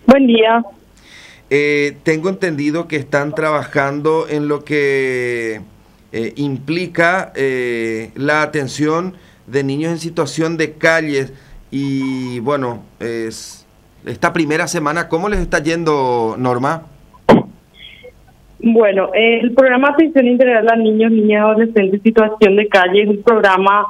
Buen día. Tengo entendido que están trabajando en lo que implica la atención de niños en situación de calle y bueno, esta primera semana, ¿cómo les está yendo, Norma? Bueno, el programa Atención Integral a Niños, Niñas y Adolescentes en Situación de Calle es un programa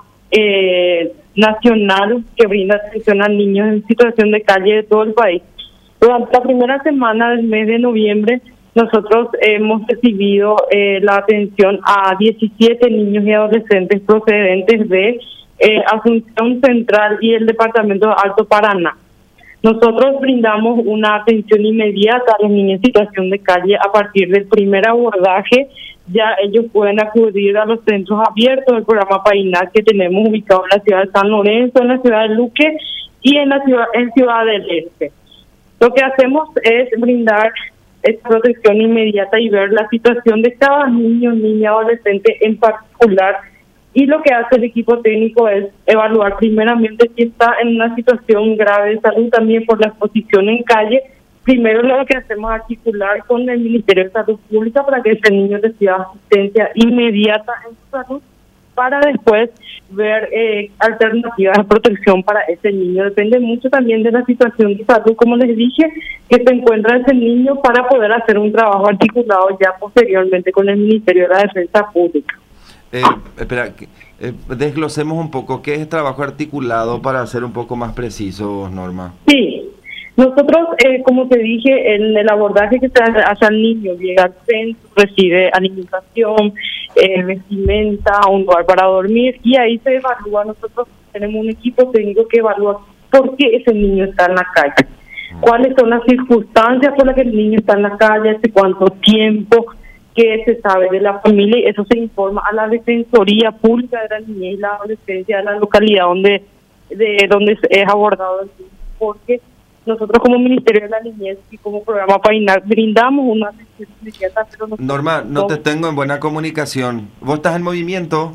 nacional que brinda atención a niños en situación de calle de todo el país. Durante la primera semana del mes de noviembre, nosotros hemos recibido la atención a 17 niños y adolescentes procedentes de Asunción Central y el departamento de Alto Paraná. Nosotros brindamos una atención inmediata a los niños en situación de calle. A partir del primer abordaje, ya ellos pueden acudir a los centros abiertos del programa PAINAC que tenemos ubicado en la ciudad de San Lorenzo, en la ciudad de Luque y en Ciudad del Este. Lo que hacemos es brindar esta protección inmediata y ver la situación de cada niño, niña, adolescente en particular. Y lo que hace el equipo técnico es evaluar primeramente si está en una situación grave de salud, también por la exposición en calle. Primero lo que hacemos es articular con el Ministerio de Salud Pública para que ese niño reciba asistencia inmediata en su salud, para después ver alternativas de protección para ese niño. Depende mucho también de la situación de salud, como les dije, que se encuentra ese niño, para poder hacer un trabajo articulado ya posteriormente con el Ministerio de la Defensa Pública. Espera, desglosemos un poco, ¿qué es trabajo articulado para ser un poco más precisos, Norma? Sí, nosotros, como te dije, en el abordaje que se hace al niño, llega al centro, recibe alimentación, vestimenta, un lugar para dormir, y ahí se evalúa. Nosotros tenemos un equipo técnico que evalúa por qué ese niño está en la calle, cuáles son las circunstancias por las que el niño está en la calle, hace cuánto tiempo, qué se sabe de la familia, y eso se informa a la Defensoría Pública de la Niñez y la Adolescencia de la localidad donde es abordado el niño, porque nosotros como Ministerio de la Niñez y como programa PAINAC brindamos una atención inmediata. Norma, no te tengo en buena comunicación. ¿Vos estás en movimiento?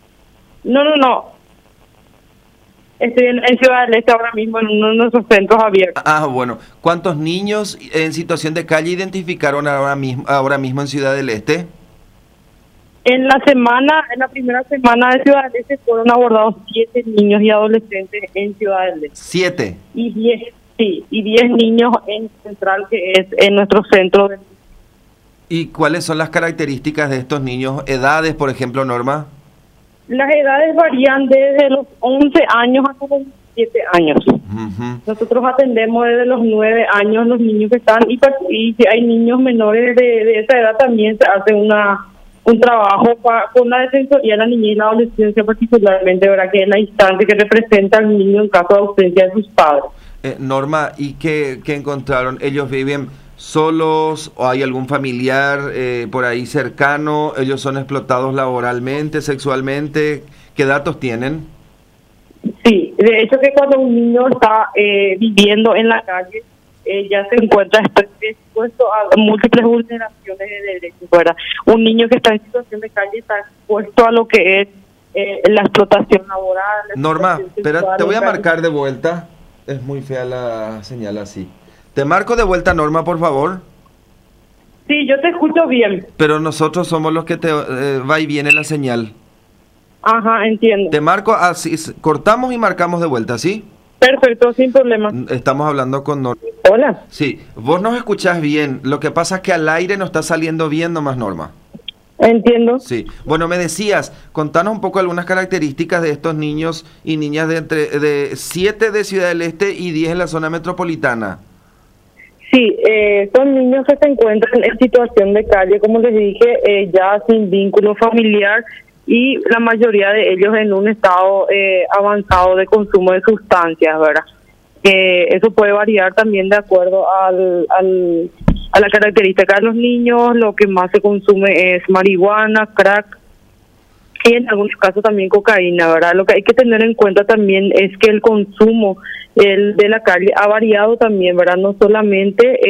No. Estoy en Ciudad del Este ahora mismo en uno de nuestros centros abiertos. Bueno. ¿Cuántos niños en situación de calle identificaron ahora mismo en Ciudad del Este? En la primera semana de Ciudad del Este fueron abordados 7 niños y adolescentes en Ciudad del Este. 7. Y 10 niños en Central, que es en nuestro centro. ¿Y cuáles son las características de estos niños? ¿Edades, por ejemplo, Norma? Las edades varían desde los 11 años hasta los 17 años. Nosotros atendemos desde los 9 años los niños que están, y si hay niños menores de esa edad también se hace un trabajo con la Defensoría de la Niñez y la Adolescencia particularmente, ¿verdad? Que es la instancia que representa al niño en caso de ausencia de sus padres. Norma, ¿y qué encontraron? ¿Ellos viven solos o hay algún familiar por ahí cercano? ¿Ellos son explotados laboralmente, sexualmente? ¿Qué datos tienen? Sí, de hecho que cuando un niño está viviendo en la calle, ya se encuentra expuesto a múltiples vulneraciones de derechos, ¿verdad? Un niño que está en situación de calle está expuesto a lo que es la explotación laboral. Norma, espera, te voy a marcar de vuelta. Es muy fea la señal así. Te marco de vuelta, Norma, por favor. Sí, yo te escucho bien. Pero nosotros somos los que te va y viene la señal. Ajá, entiendo. Te marco así, cortamos y marcamos de vuelta, ¿sí? Perfecto, sin problema. Estamos hablando con Norma. Hola. Sí, vos nos escuchás bien. Lo que pasa es que al aire no está saliendo bien nomás, Norma. Entiendo. Sí. Bueno, me decías, contanos un poco algunas características de estos niños y niñas de 7 de Ciudad del Este y 10 en la zona metropolitana. Sí, son niños que se encuentran en situación de calle, como les dije, ya sin vínculo familiar, y la mayoría de ellos en un estado avanzado de consumo de sustancias, ¿verdad? Eso puede variar también de acuerdo a la característica de los niños. Lo que más se consume es marihuana, crack y en algunos casos también cocaína, ¿verdad? Lo que hay que tener en cuenta también es que el consumo de la calle ha variado también, ¿verdad? No solamente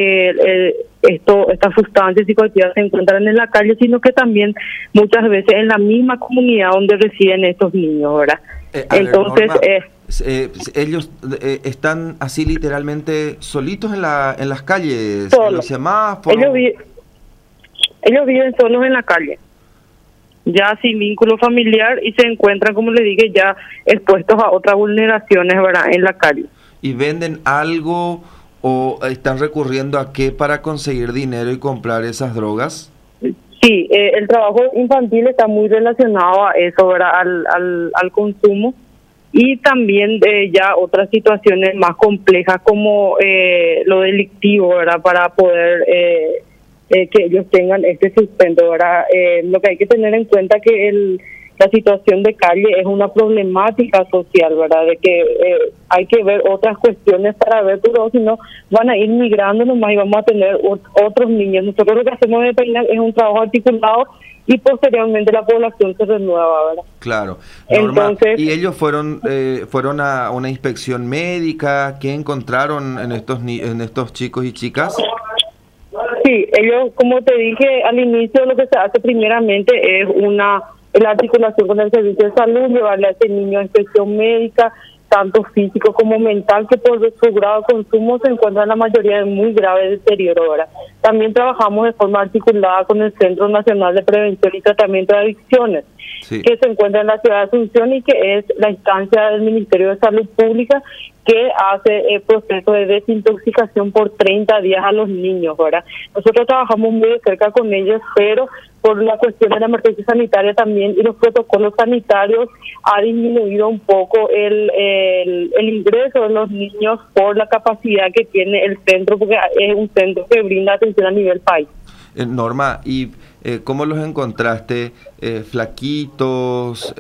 estas sustancias psicoactivas se encuentran en la calle, sino que también muchas veces en la misma comunidad donde residen estos niños, ¿verdad? Entonces, Ellos están así literalmente solitos en las calles, Solos. en los semáforos. Ellos viven solos en la calle, ya sin vínculo familiar, y se encuentran, como le dije, ya expuestos a otras vulneraciones, ¿verdad?, en la calle. ¿Y venden algo o están recurriendo a qué para conseguir dinero y comprar esas drogas? Sí, el trabajo infantil está muy relacionado a eso, ¿verdad?, al consumo, y también ya otras situaciones más complejas como lo delictivo, ¿verdad?, para poder que ellos tengan este sustento, ¿verdad? Lo que hay que tener en cuenta que la situación de calle es una problemática social, ¿verdad? De que hay que ver otras cuestiones para ver, pero si no van a ir migrando nomás y vamos a tener otros niños. Nosotros lo que hacemos de Peinar es un trabajo articulado y posteriormente la población se renueva, ¿verdad? Claro. Norma, Entonces, ¿y ellos fueron a una inspección médica? ¿Qué encontraron en estos chicos y chicas? sí, ellos, como te dije al inicio, lo que se hace primeramente es la articulación con el servicio de salud, llevarle a ese niño a inspección médica, tanto físico como mental, que por su grado de consumo se encuentra en la mayoría de muy grave deterioro. Ahora, también trabajamos de forma articulada con el Centro Nacional de Prevención y Tratamiento de Adicciones, Sí. que se encuentra en la ciudad de Asunción y que es la instancia del Ministerio de Salud Pública que hace el proceso de desintoxicación por 30 días a los niños, ¿verdad? Nosotros trabajamos muy de cerca con ellos, pero por la cuestión de la emergencia sanitaria también y los protocolos sanitarios ha disminuido un poco el ingreso de los niños por la capacidad que tiene el centro, porque es un centro que brinda atención a nivel país. Norma, ¿y cómo los encontraste? ¿Flaquitos?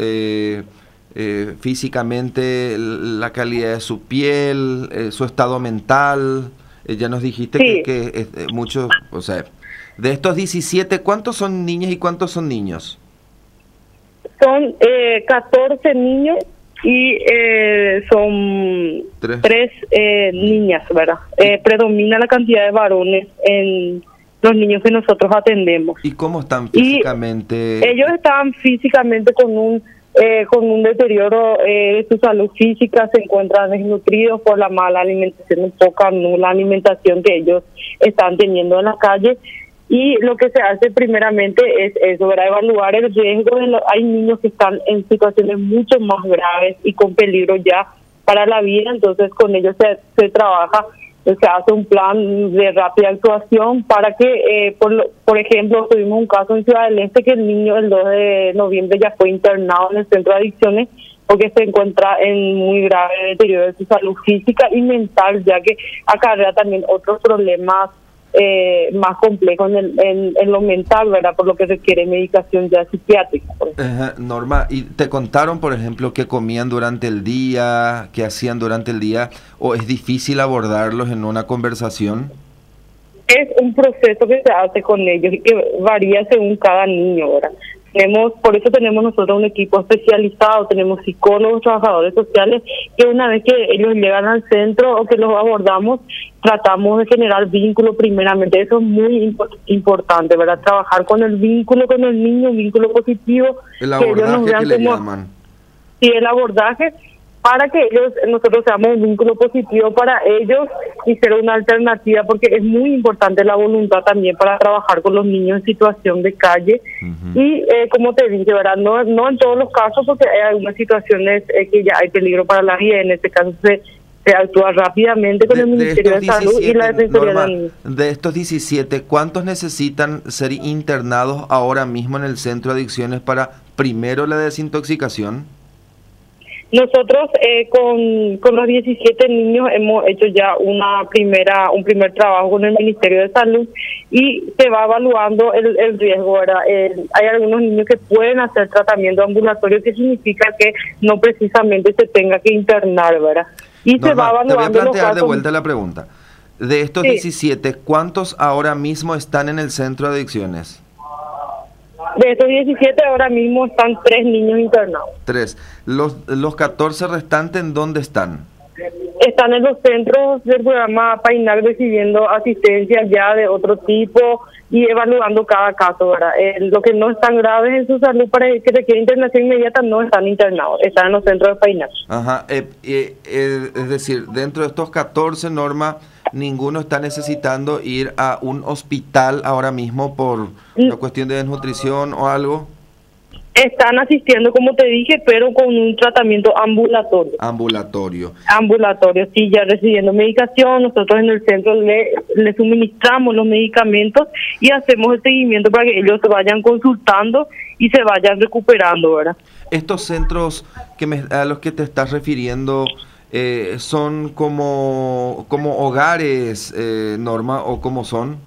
Físicamente, la calidad de su piel, su estado mental? Ya nos dijiste Sí. que muchos, o sea, de estos 17, ¿cuántos son niñas y cuántos son niños? Son 14 niños y son tres niñas, ¿verdad? Predomina la cantidad de varones en los niños que nosotros atendemos. ¿Y cómo están físicamente? Y ellos estaban físicamente con un deterioro de su salud física, se encuentran desnutridos por la mala alimentación, poca nula alimentación que ellos están teniendo en la calle. Y lo que se hace primeramente es eso, ¿verdad?, evaluar el riesgo. Hay niños que están en situaciones mucho más graves y con peligro ya para la vida, entonces con ellos se trabaja, se hace un plan de rápida actuación para que, por ejemplo, tuvimos un caso en Ciudad del Este que el niño el 2 de noviembre ya fue internado en el centro de adicciones porque se encuentra en muy grave deterioro de su salud física y mental, ya que acarrea también otros problemas más complejos en lo mental, ¿verdad?, por lo que requiere medicación ya psiquiátrica. Norma, ¿y te contaron, por ejemplo, qué comían durante el día, qué hacían durante el día, o es difícil abordarlos en una conversación? Es un proceso que se hace con ellos y que varía según cada niño, ¿verdad? Por eso tenemos nosotros un equipo especializado, tenemos psicólogos, trabajadores sociales, que una vez que ellos llegan al centro o que los abordamos, tratamos de generar vínculo primeramente. Eso es muy importante, ¿verdad? Trabajar con el vínculo con el niño, un vínculo positivo. El abordaje que le llaman. Sí, el abordaje, para que nosotros seamos un vínculo positivo para ellos y ser una alternativa, porque es muy importante la voluntad también para trabajar con los niños en situación de calle. Y como te dije, ¿verdad?, no en todos los casos, porque hay algunas situaciones que ya hay peligro para la vida, en este caso se actúa rápidamente con el Ministerio de Salud y la Defensoría de Niños. De estos 17, ¿cuántos necesitan ser internados ahora mismo en el centro de adicciones para primero la desintoxicación? Nosotros con los 17 niños hemos hecho ya un primer trabajo con el Ministerio de Salud y se va evaluando el riesgo, ¿verdad? Hay algunos niños que pueden hacer tratamiento ambulatorio, que significa que no precisamente se tenga que internar, ¿verdad? Y se va evaluando. Te voy a plantear de vuelta la pregunta. De estos 17, ¿cuántos ahora mismo están en el centro de adicciones? De estos 17 ahora mismo están 3 niños internados. 3. ¿Los 14 restantes en dónde están? Están en los centros del programa Painar recibiendo asistencia ya de otro tipo, y evaluando cada caso, ¿verdad? Lo que no están graves en su salud para que requiere internación inmediata no están internados, están en los centros de Painar. Ajá, es decir, dentro de estos 14 normas, ninguno está necesitando ir a un hospital ahora mismo por la cuestión de desnutrición o algo. Están asistiendo, como te dije, pero con un tratamiento ambulatorio. Ambulatorio, sí, ya recibiendo medicación. Nosotros en el centro le suministramos los medicamentos y hacemos el seguimiento para que ellos se vayan consultando y se vayan recuperando, ¿verdad? Estos centros a los que te estás refiriendo son como hogares, Norma, ¿o cómo son?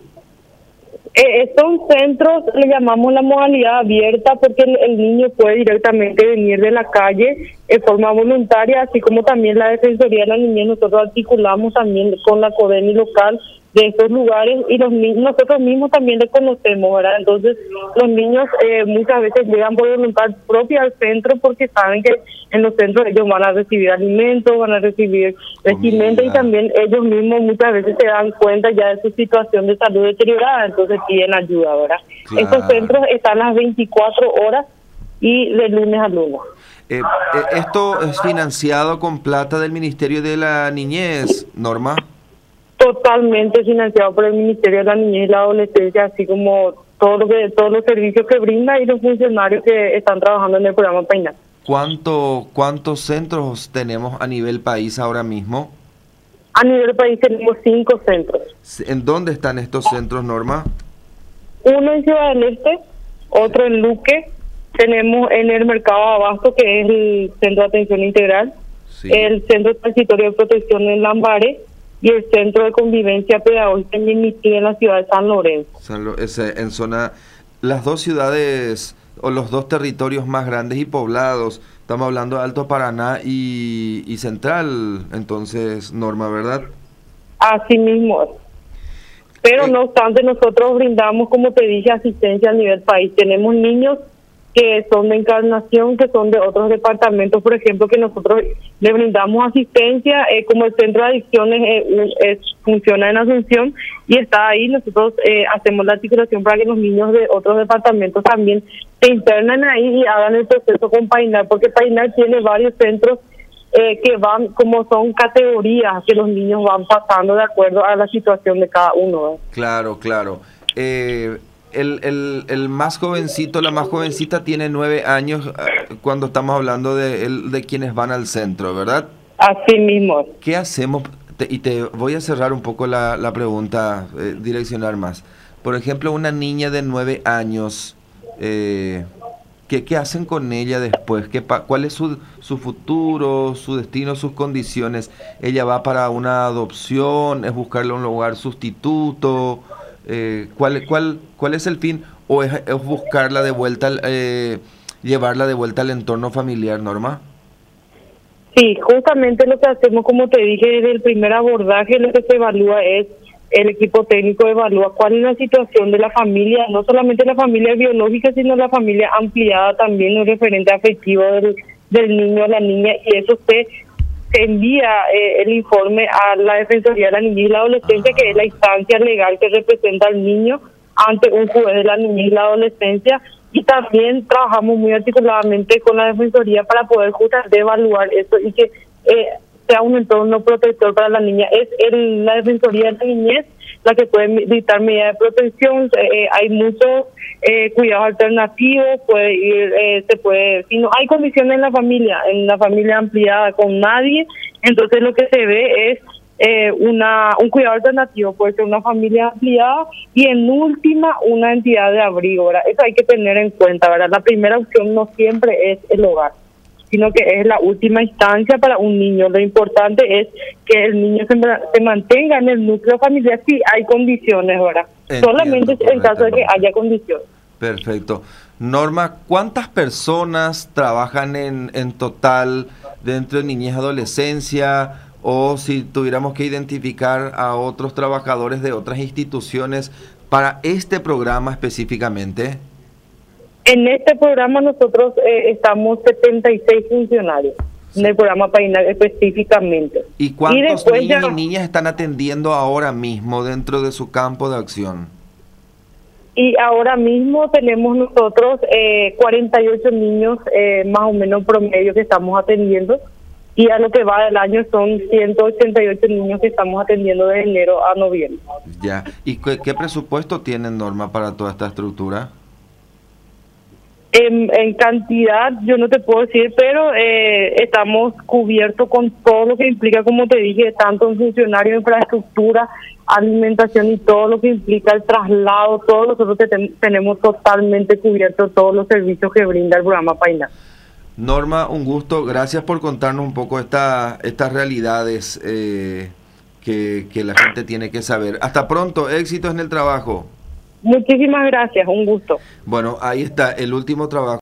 Son centros, le llamamos la modalidad abierta porque el niño puede directamente venir de la calle en forma voluntaria, así como también la Defensoría de la Niñez. Nosotros articulamos también con la CODEMI local de estos lugares y nosotros mismos también les conocemos, ¿verdad? Entonces los niños muchas veces llegan por voluntad propia al centro porque saben que en los centros ellos van a recibir alimentos, van a recibir vestimenta y también ellos mismos muchas veces se dan cuenta ya de su situación de salud deteriorada, entonces piden ayuda, ¿verdad? Claro. Estos centros están las 24 horas y de lunes a lunes. ¿Esto es financiado con plata del Ministerio de la Niñez, Norma? Totalmente financiado por el Ministerio de la Niñez y la Adolescencia, así como todos los servicios que brinda y los funcionarios que están trabajando en el programa Painar. ¿Cuántos centros tenemos a nivel país ahora mismo? A nivel país tenemos 5 centros. ¿En dónde están estos centros, Norma? Uno en Ciudad del Este, otro en Luque, tenemos en el Mercado Abasto, que es el Centro de Atención Integral, sí. El Centro Transitorio de Protección en Lambaré, y el Centro de Convivencia Pedagógica en Yimití, en la ciudad de San Lorenzo. En zona, las dos ciudades o los dos territorios más grandes y poblados, estamos hablando de Alto Paraná y Central, entonces, Norma, ¿verdad? Así mismo. Pero no obstante, nosotros brindamos, como te dije, asistencia a nivel país. Tenemos niños que son de Encarnación, que son de otros departamentos, por ejemplo, que nosotros le brindamos asistencia, como el Centro de Adicciones funciona en Asunción y está ahí, nosotros hacemos la articulación para que los niños de otros departamentos también se internen ahí y hagan el proceso con Painar, porque Painar tiene varios centros que van, como son categorías que los niños van pasando de acuerdo a la situación de cada uno. Claro. El más jovencito, la más jovencita tiene 9 años cuando estamos hablando de quienes van al centro, ¿verdad? Así mismo. ¿Qué hacemos? Y te voy a cerrar un poco la pregunta, direccionar más. Por ejemplo, una niña de 9 años, ¿qué hacen con ella después? ¿Cuál es su futuro, su destino, sus condiciones? ¿Ella va para una adopción? ¿Es buscarle un lugar sustituto? ¿Cuál es el fin? ¿O es buscarla de vuelta, llevarla de vuelta al entorno familiar, Norma? Sí, justamente lo que hacemos, como te dije, desde el primer abordaje lo que se evalúa es, el equipo técnico evalúa cuál es la situación de la familia, no solamente la familia biológica, sino la familia ampliada también, el referente afectivo del niño o la niña, y eso se envía el informe a la Defensoría de la Niñez y la Adolescencia, que es la instancia legal que representa al niño ante un juez de la niñez y la adolescencia, y también trabajamos muy articuladamente con la Defensoría para poder justamente evaluar eso y que sea un entorno protector para la niña. Es la Defensoría de la Niñez la que puede dictar medidas de protección. Hay muchos cuidados alternativos, si no hay condiciones en la familia ampliada con nadie, entonces lo que se ve es un cuidado alternativo, puede ser una familia ampliada y en última una entidad de abrigo, ¿verdad? Eso hay que tener en cuenta, ¿verdad? La primera opción no siempre es el hogar, sino que es la última instancia para un niño. Lo importante es que el niño se mantenga en el núcleo familiar si hay condiciones, ¿verdad? Solamente en caso de que haya condiciones. Perfecto. Norma, ¿cuántas personas trabajan en total dentro de niñez y adolescencia? O si tuviéramos que identificar a otros trabajadores de otras instituciones para este programa específicamente. En este programa nosotros estamos 76 funcionarios, sí, en el programa Painar específicamente. ¿Y cuántos niños y niñas están atendiendo ahora mismo dentro de su campo de acción? Y ahora mismo tenemos nosotros 48 niños más o menos promedio que estamos atendiendo, y a lo que va del año son 188 niños que estamos atendiendo de enero a noviembre. Ya. ¿Y qué presupuesto tienen, Norma, para toda esta estructura? En cantidad yo no te puedo decir, pero estamos cubiertos con todo lo que implica, como te dije, tanto en funcionario, infraestructura, alimentación y todo lo que implica el traslado. Todos nosotros tenemos totalmente cubiertos todos los servicios que brinda el programa Painá. Norma, un gusto. Gracias por contarnos un poco estas realidades que la gente tiene que saber. Hasta pronto, éxitos en el trabajo. Muchísimas gracias, un gusto. Bueno, ahí está el último trabajo.